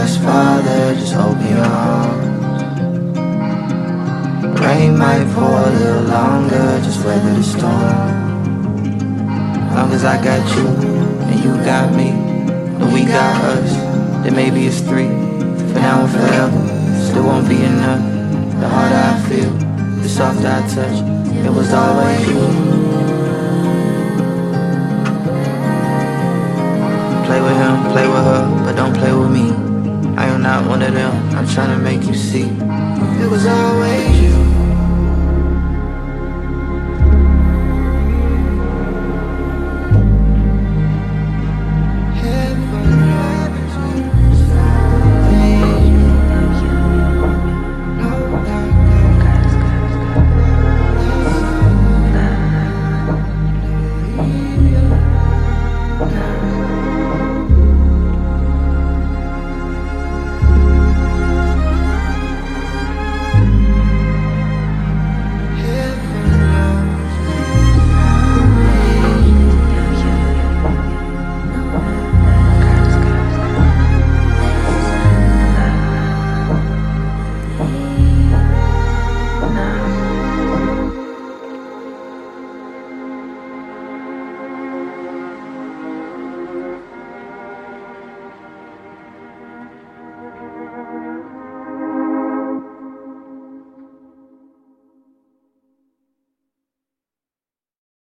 God's father, just open your arms. Rain might pour a little longer, just weather the storm. Long as I got you, and you got me, and we got us, then maybe it's three. For now and forever, still won't be enough. The harder I feel, the softer I touch, it was always you. Play with him, play with her, but don't play with me. I am not one of them, I'm trying to make you see. It was always